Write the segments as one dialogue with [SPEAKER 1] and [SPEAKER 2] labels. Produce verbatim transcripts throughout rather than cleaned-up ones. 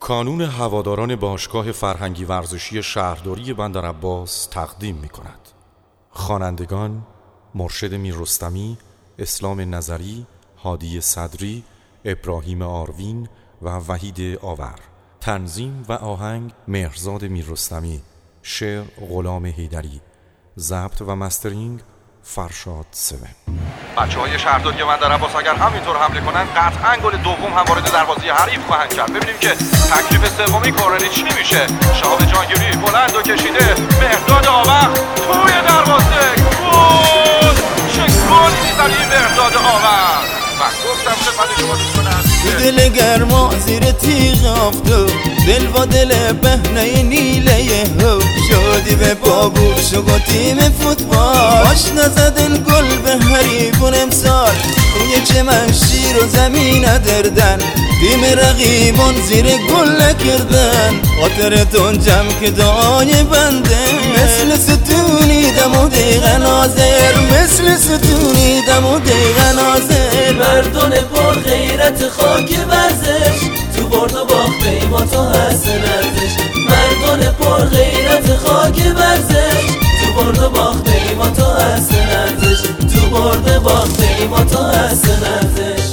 [SPEAKER 1] کانون هواداران باشگاه فرهنگی ورزشی شهرداری بندرعباس تقدیم می کند. خوانندگان: مرشد میررستمی، اسلام نظری، هادی صدری، ابراهیم آروین و وحید آور. تنظیم و آهنگ: مهرزاد میررستمی. شعر: غلام حیدری. ضبط و مسترینگ: فرشاد سوم.
[SPEAKER 2] بچه‌های شهرداری بندرعباس اگر همینطور حمله کنن قطعاً گل دوم هم وارد دروازه حریف خواهند کرد. ببینیم که تکلیف سومی کورنری چی میشه. شهاب جانگیری بلند و کشیده، مهرداد آور توی دروازه، گل! چه گلی میزنی مهرداد آور! و گفتم خدمت شما دوستان
[SPEAKER 3] دل گرما زیر تیغ افتاد، دل و دل بهنه نیله هو، شادی به بابوش و تیم فوتبال، آشنا زدن گل به حریفون امسال، روی چمن شیر و زمین دردن، تیم رقیبان زیر گل نکردن، خاطرتون جمع که دعای بنده، مثل ستونی دم و دیغ ناظر، مثل ستونی دم و دیغ ناظر.
[SPEAKER 4] مردان پر غیرت خاک ورزش، تو برد و باخت ایما تو حسن ارزش. مردان پر غیرت خاک ورزش، تو برد و باخت ایما تو حسن ارزش. تو برد و باخت ایما تو حسن ارزش.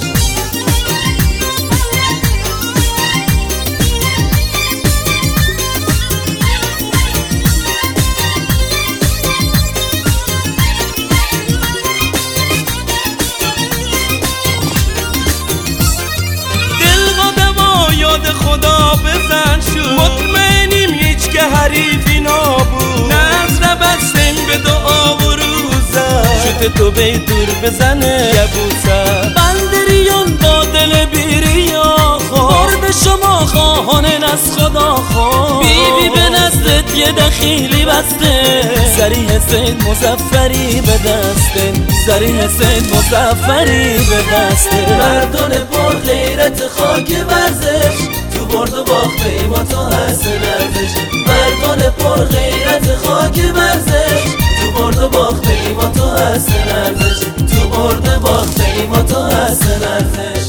[SPEAKER 5] خدا بزن شد، مطمئنیم هیچ که حریفی نابود، نظر بستیم به دعا و روزه، شوت تو به دور بزنه یبوسه. بندریان با دل بیریا خورد شما خواهانن از خدا خواه، بیبی به نزدت یه دخیلی بسته، سری حسین مظفری به دسته، سری حسین مظفری به دسته.
[SPEAKER 4] مردان پر غیرت خاک ورزش، تو برد و باخت ایما تو حسن ارزش. مردان پر غیرت خاک ورزش، تو برد و باخت ایما تو حسن ارزش. تو برد و باخت ایما تو حسن ارزش.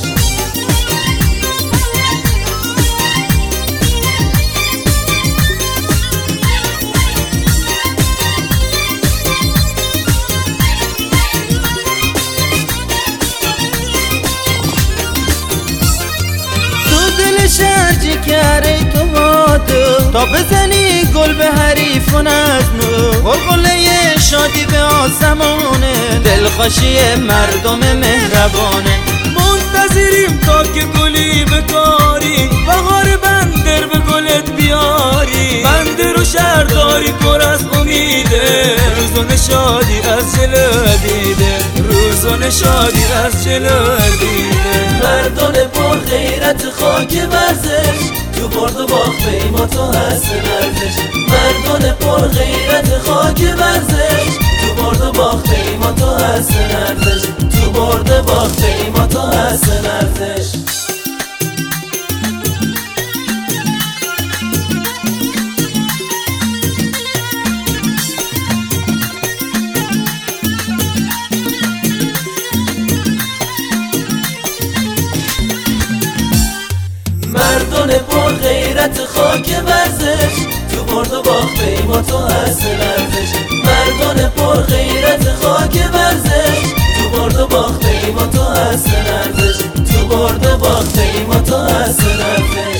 [SPEAKER 3] شرجی کره تو مادو تا بزنی گل به حریفون از نو، غلغله شادی به آسمانه، دلخوشی مردم مهربانه.
[SPEAKER 5] منتظریم تا که گلی بکاری، بهار بندر به گلت بیاری، بندر و شهرداری پر از امیده، روزون شادی از جلو دیده، روزون شادی از جلو دیده.
[SPEAKER 4] مردان پر غیرت خاک ورزش، تو برد و باخت ایما تو حسن ارزش. مردان پر غیرت خاک ورزش، تو برد و باخت ایما تو حسن ارزش. تو برد و باخت ایما تو حسن ارزش. مردان پر غیرت خاک ورزش، تو برد و باخت ایما تو حسن ارزش. مردان پر غیرت خاک ورزش، تو برد و باخت ایما تو حسن ارزش. تو برد و باخت ایما تو حسن ارزش.